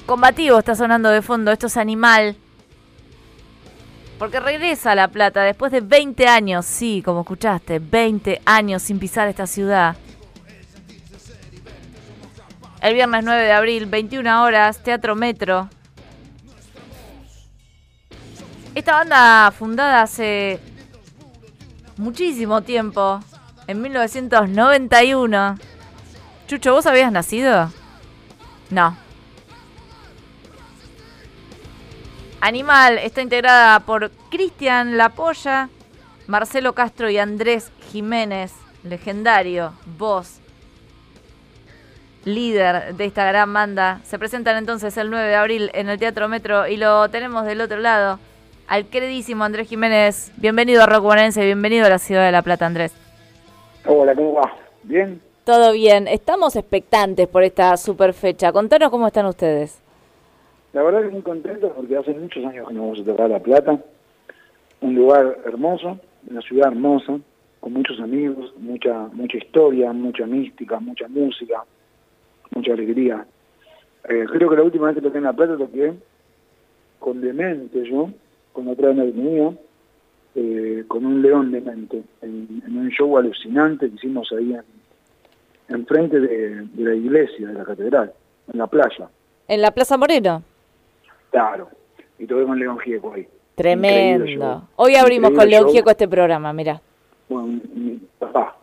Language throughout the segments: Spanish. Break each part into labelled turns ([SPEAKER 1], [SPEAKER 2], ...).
[SPEAKER 1] Combativo está sonando de fondo, esto es Animal. Porque regresa a La Plata después de 20 años, sí, como escuchaste, 20 años sin pisar esta ciudad. El viernes 9 de abril, 21 horas, Teatro Metro. Esta banda fundada hace muchísimo tiempo, en 1991. Chucho, ¿vos habías nacido? No. Animal está integrada por Cristian Lapolla, Marcelo Castro y Andrés Jiménez, legendario, voz, líder de esta gran banda. Se presentan entonces el 9 de abril en el Teatro Metro y lo tenemos del otro lado, al queridísimo Andrés Jiménez. Bienvenido a Rock Bonaerense, bienvenido a la ciudad de La Plata, Andrés.
[SPEAKER 2] Hola, ¿cómo va? ¿Bien?
[SPEAKER 1] Todo bien, estamos expectantes por esta super fecha. Contanos cómo están ustedes.
[SPEAKER 2] La verdad que muy contento porque hace muchos años que nos vamos a tocar La Plata, un lugar hermoso, una ciudad hermosa, con muchos amigos, mucha historia, mucha mística, mucha música, mucha alegría. Creo que la última vez que toqué en La Plata toqué con Demente yo, con otra vez venía, con un león demente, en un show alucinante que hicimos ahí enfrente de la iglesia, de la catedral, en la playa.
[SPEAKER 1] ¿En la Plaza Moreno?
[SPEAKER 2] Claro, y toqué con León Gieco ahí.
[SPEAKER 1] Tremendo. Hoy abrimos con León Gieco este programa, mirá.
[SPEAKER 2] Bueno, mi papá.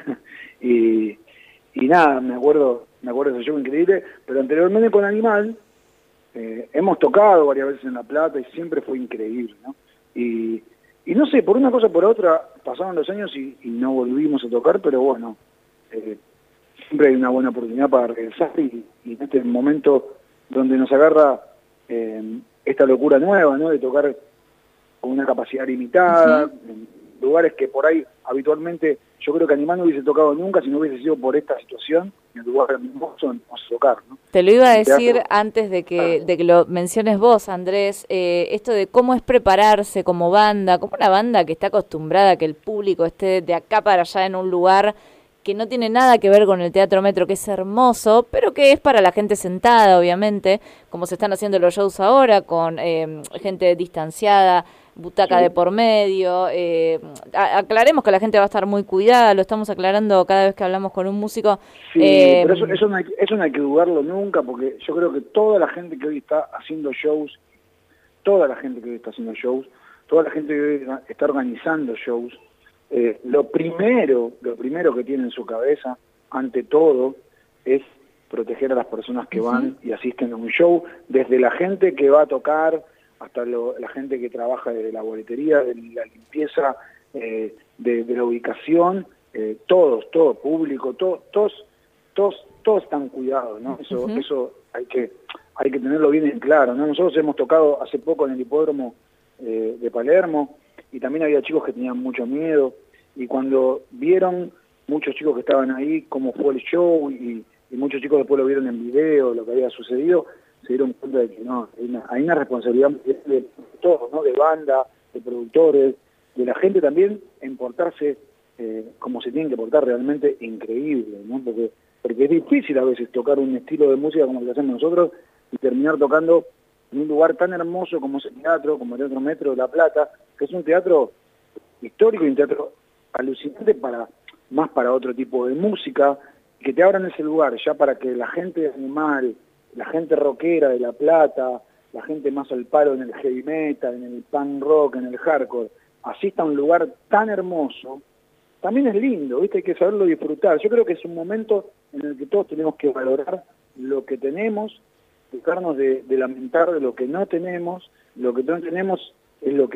[SPEAKER 2] y nada, me acuerdo de ese show increíble, pero anteriormente con Animal hemos tocado varias veces en La Plata y siempre fue increíble, ¿no? Y no sé, por una cosa o por otra, pasaron los años y no volvimos a tocar, pero bueno, siempre hay una buena oportunidad para regresar y en este momento donde nos agarra esta locura nueva, ¿no? De tocar con una capacidad limitada, en lugares que por ahí habitualmente yo creo que Animal no hubiese tocado nunca si no hubiese sido por esta situación, en el lugar hermoso vamos a tocar, ¿no?
[SPEAKER 1] Te lo iba a decir antes de que lo menciones vos, Andrés, esto de cómo es prepararse como banda, como una banda que está acostumbrada a que el público esté de acá para allá en un lugar que no tiene nada que ver con el Teatro Metro, que es hermoso, pero que es para la gente sentada, obviamente, como se están haciendo los shows ahora, con gente distanciada, butaca de por medio. Aclaremos que la gente va a estar muy cuidada, lo estamos aclarando cada vez que hablamos con un músico.
[SPEAKER 2] Sí, pero eso no hay que dudarlo nunca, porque yo creo que toda la gente que hoy está haciendo shows, toda la gente que hoy está organizando shows, lo primero que tiene en su cabeza, ante todo, es proteger a las personas que van y asisten a un show, desde la gente que va a tocar hasta la gente que trabaja desde la boletería, de la limpieza, de la ubicación, todo público, todos están cuidados, ¿no? Eso hay que tenerlo bien en claro, ¿no? Nosotros hemos tocado hace poco en el hipódromo de Palermo y también había chicos que tenían mucho miedo y cuando vieron muchos chicos que estaban ahí cómo fue el show y muchos chicos después lo vieron en video, lo que había sucedido, se dieron cuenta de que no, hay una responsabilidad de todos, ¿no? De banda, de productores, de la gente también, en portarse como se tienen que portar, realmente increíble, ¿no? Porque es difícil a veces tocar un estilo de música como el que hacemos nosotros y terminar tocando en un lugar tan hermoso como es el teatro, como el Teatro Metro de La Plata, que es un teatro histórico y un teatro alucinante más para otro tipo de música, que te abran ese lugar ya para que la gente de Animal, la gente rockera de La Plata, la gente más al palo en el heavy metal, en el punk rock, en el hardcore, asista a un lugar tan hermoso, también es lindo, ¿viste? Hay que saberlo disfrutar. Yo creo que es un momento en el que todos tenemos que valorar lo que tenemos, dejarnos de lamentar de lo que no tenemos. Lo que no tenemos es lo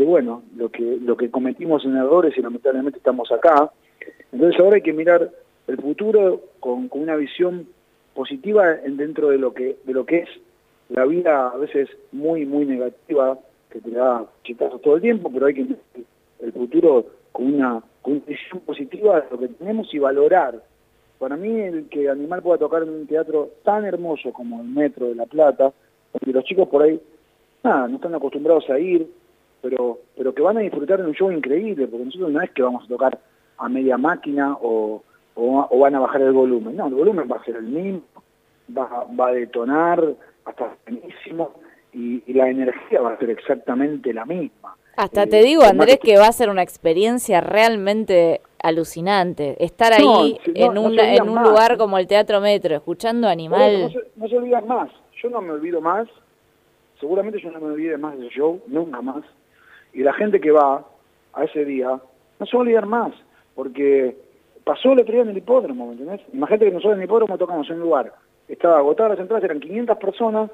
[SPEAKER 2] que cometimos en errores y lamentablemente estamos acá. Entonces ahora hay que mirar el futuro con una visión positiva dentro de lo que es la vida, a veces muy negativa, que te da chitazos todo el tiempo, pero hay que mirar el futuro con una visión positiva de lo que tenemos y valorar. Para mí, el que Animal pueda tocar en un teatro tan hermoso como el Metro de La Plata, donde los chicos por ahí no están acostumbrados a ir, pero que van a disfrutar de un show increíble, porque nosotros no es que vamos a tocar a media máquina o van a bajar el volumen. No, el volumen va a ser el mismo, va a detonar hasta buenísimo. muchísimo y la energía va a ser exactamente la misma.
[SPEAKER 1] Hasta te digo, Andrés, que va a ser una experiencia realmente alucinante. Estar ahí en un lugar como el Teatro Metro, escuchando Animal.
[SPEAKER 2] No se olvidan más. Yo no me olvido más. Seguramente yo no me olvide más del show, nunca más. Y la gente que va a ese día no se va a olvidar más. Porque pasó el otro día en el hipódromo, ¿me entendés? Imagínate que nosotros en el hipódromo tocamos en un lugar. Estaba agotada las entradas, eran 500 personas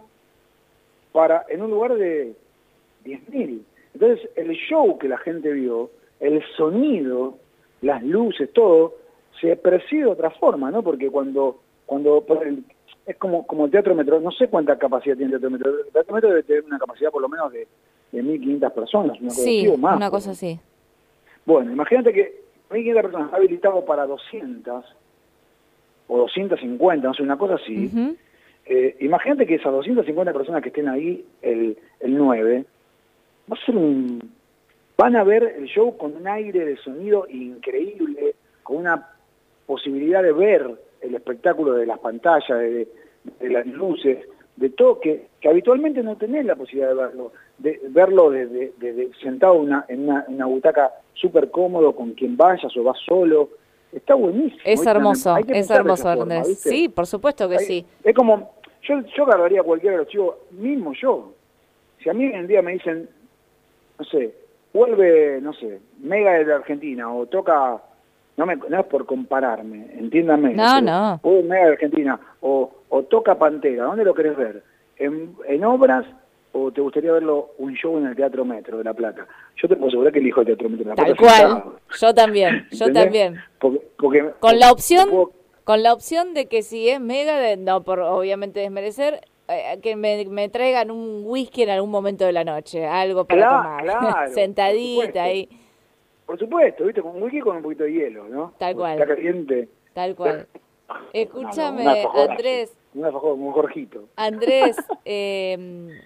[SPEAKER 2] en un lugar de 10.000. Entonces, el show que la gente vio, el sonido, las luces, todo, se percibe de otra forma, ¿no? Porque cuando es como el Teatro Metro, no sé cuánta capacidad tiene el Teatro Metro. El Teatro Metro debe tener una capacidad por lo menos de 1.500 personas, una cosa así o más.
[SPEAKER 1] Una cosa así.
[SPEAKER 2] Bueno, imagínate que 1.500 personas habilitado para 200 o 250, no sé, una cosa así.
[SPEAKER 1] Uh-huh.
[SPEAKER 2] Imagínate que esas 250 personas que estén ahí el 9, va a ser van a ver el show con un aire de sonido increíble, con una posibilidad de ver el espectáculo de las pantallas, de las luces, de todo, que habitualmente no tenés la posibilidad de verlo sentado en una butaca súper cómodo, con quien vayas o vas solo. Está buenísimo.
[SPEAKER 1] Es hermoso, Andrés.
[SPEAKER 2] ¿Viste?
[SPEAKER 1] Sí, por supuesto que sí.
[SPEAKER 2] Es como, yo agarraría a cualquiera de los chicos, mismo yo. Si a mí en día me dicen, no sé, vuelve, no sé, Mega de la Argentina, o toca, no es por compararme, entiéndame.
[SPEAKER 1] No.
[SPEAKER 2] Vuelve Mega de Argentina, o toca Pantera, ¿dónde lo querés ver? ¿En obras o te gustaría verlo un show en el Teatro Metro de La Plata? Yo te puedo asegurar que elijo el Teatro Metro de La Plata.
[SPEAKER 1] Tal cual, yo también.
[SPEAKER 2] Porque
[SPEAKER 1] con la opción de que si es Mega, no por obviamente desmerecer, que me traigan un whisky en algún momento de la noche, algo para tomar,
[SPEAKER 2] claro,
[SPEAKER 1] sentadita ahí.
[SPEAKER 2] Por supuesto, ¿viste? Con un whisky con un poquito de hielo, ¿no?
[SPEAKER 1] Tal cual.
[SPEAKER 2] Está caliente.
[SPEAKER 1] Tal cual. Escúchame, Andrés.
[SPEAKER 2] Un Jorgito.
[SPEAKER 1] Andrés, el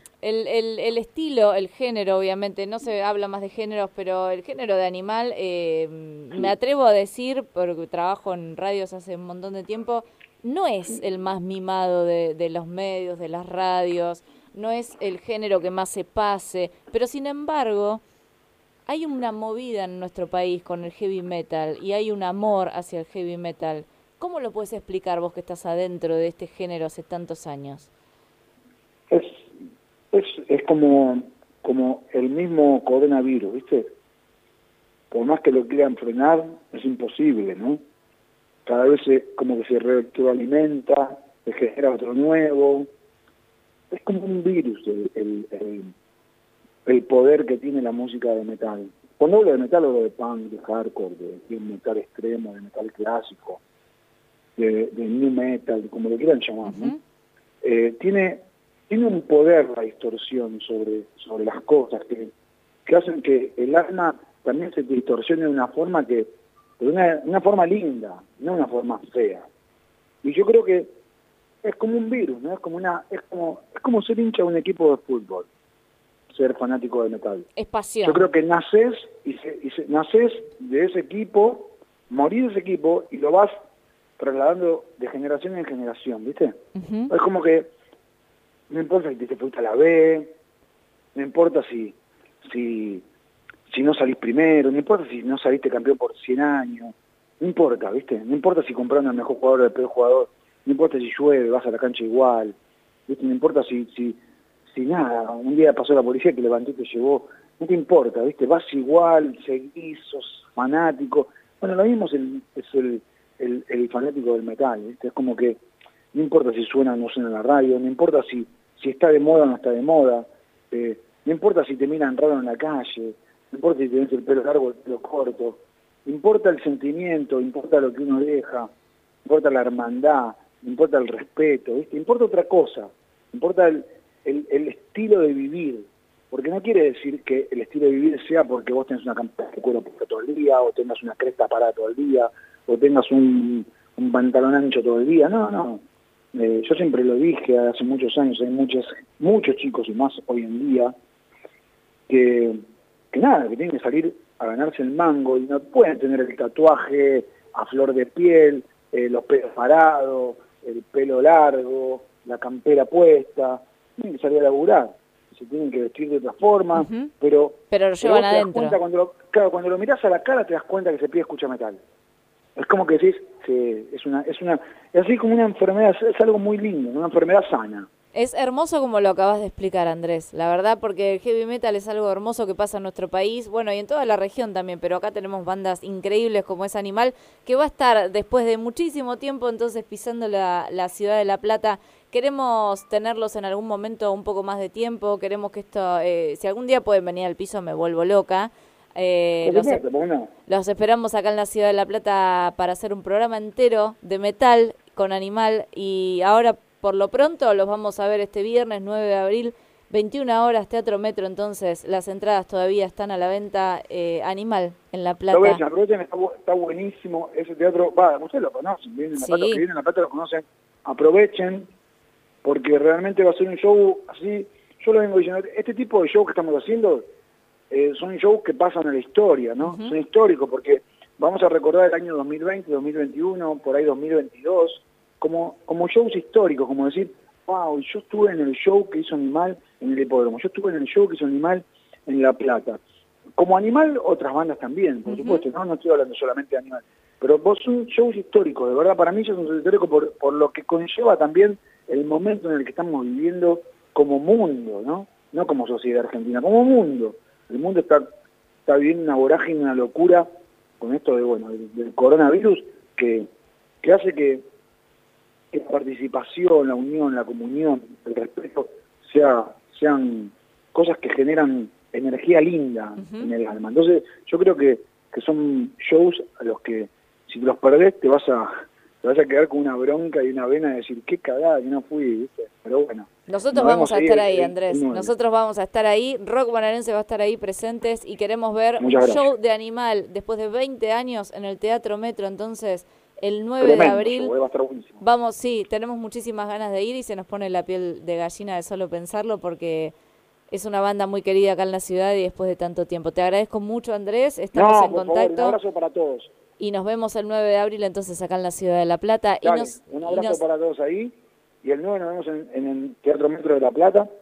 [SPEAKER 1] estilo, el género, obviamente, no se habla más de géneros, pero el género de Animal, me atrevo a decir, porque trabajo en radios hace un montón de tiempo, no es el más mimado de los medios, de las radios, no es el género que más se pase, pero sin embargo, hay una movida en nuestro país con el heavy metal y hay un amor hacia el heavy metal. ¿Cómo lo puedes explicar vos que estás adentro de este género hace tantos años?
[SPEAKER 2] Es como el mismo coronavirus, ¿viste? Por más que lo quieran frenar, es imposible, ¿no? Cada vez como que se retroalimenta, se genera otro nuevo. Es como un virus el poder que tiene la música de metal. Cuando hablo de metal, hablo de punk, de hardcore, de metal extremo, de metal clásico, de new metal, como lo quieran llamar, ¿no? Uh-huh. Tiene un poder la distorsión sobre las cosas que hacen que el alma también se distorsione de una forma una forma linda, no una forma fea. Y yo creo que es como un virus, ¿no? Es como ser hincha de un equipo de fútbol, ser fanático de metal.
[SPEAKER 1] Es pasión.
[SPEAKER 2] Yo creo que naces naces de ese equipo, morís de ese equipo y lo vas trasladando de generación en generación, ¿viste? Uh-huh. Es como que no importa si te fuiste a la B, no importa si no salís primero, no importa si no saliste campeón por 100 años, no importa, ¿viste? No importa si compraron al mejor jugador o al peor jugador, no importa si llueve, vas a la cancha igual, ¿viste? No importa si nada, un día pasó la policía que levantó y te llevó, no te importa, ¿viste? Vas igual, seguís, sos fanático. Bueno, lo mismo es el fanático del metal, ¿viste? Es como que no importa si suena o no suena en la radio, no importa si está de moda o no está de moda, no importa si te miran raro en la calle, no importa si tenés el pelo largo o el pelo corto, importa el sentimiento, importa lo que uno deja, importa la hermandad, importa el respeto, ¿viste? Importa otra cosa, importa el estilo de vivir, porque no quiere decir que el estilo de vivir sea porque vos tenés una campera de cuero puesta todo el día, o tengas una cresta parada todo el día, o tengas un pantalón ancho todo el día, no. Yo siempre lo dije hace muchos años, hay muchos chicos y más hoy en día que tienen que salir a ganarse el mango y no pueden tener el tatuaje a flor de piel, los pelos parados, el pelo largo, la campera puesta. tienen que salir a laburar, se tienen que vestir de otra forma, pero
[SPEAKER 1] lo llevan
[SPEAKER 2] vos te das
[SPEAKER 1] adentro.
[SPEAKER 2] cuenta cuando lo mirás a la cara te das cuenta que ese pibe escucha metal. Es como que decís, es así como una enfermedad, es algo muy lindo, una enfermedad sana.
[SPEAKER 1] Es hermoso como lo acabas de explicar, Andrés, la verdad, porque el heavy metal es algo hermoso que pasa en nuestro país, bueno, y en toda la región también, pero acá tenemos bandas increíbles como es Animal, que va a estar después de muchísimo tiempo entonces pisando la ciudad de La Plata. Queremos tenerlos en algún momento un poco más de tiempo, queremos que esto, si algún día pueden venir al piso me vuelvo loca. Los esperamos acá en la ciudad de La Plata para hacer un programa entero de metal con Animal, y ahora por lo pronto los vamos a ver este viernes 9 de abril, 21 horas, Teatro Metro. Entonces las entradas todavía están a la venta. Animal en La Plata.
[SPEAKER 2] Aprovechen, está buenísimo ese teatro. Ustedes lo conocen, vienen en La Plata, que vienen en La Plata lo conocen. Aprovechen, porque realmente va a ser un show así. Yo lo vengo diciendo, este tipo de shows que estamos haciendo son shows que pasan a la historia, ¿no? Son históricos, porque vamos a recordar el año 2020, 2021, por ahí 2022, como shows históricos, como decir, wow, yo estuve en el show que hizo Animal en el Hipódromo, yo estuve en el show que hizo Animal en La Plata. Como Animal, otras bandas también, por supuesto, no estoy hablando solamente de Animal, pero vos son shows históricos, de verdad, para mí son shows históricos por lo que conlleva también el momento en el que estamos viviendo como mundo, ¿no? No como sociedad argentina, como mundo. El mundo está viviendo una vorágine, una locura con esto del coronavirus que hace que la participación, la unión, la comunión, el respeto sean cosas que generan energía linda en el alma. Entonces yo creo que son shows a los que si los perdés te vas a quedar con una bronca y una vena de decir qué cagada que no fui, ¿viste? Pero bueno.
[SPEAKER 1] Nosotros vamos a estar ahí, Andrés. Nosotros vamos a estar ahí. Rock bonaerense va a estar ahí presentes y queremos ver un show de Animal después de 20 años en el Teatro Metro. Entonces, el 9 de abril.
[SPEAKER 2] Va a estar buenísimo.
[SPEAKER 1] Vamos, sí, tenemos muchísimas ganas de ir y se nos pone la piel de gallina de solo pensarlo porque es una banda muy querida acá en la ciudad y después de tanto tiempo. Te agradezco mucho, Andrés. Estamos en contacto.
[SPEAKER 2] Un abrazo para todos.
[SPEAKER 1] Y nos vemos el 9 de abril entonces acá en la ciudad de La Plata.
[SPEAKER 2] Dale, un abrazo para todos ahí. Y el 9 nos vemos en el Teatro Metro de La Plata.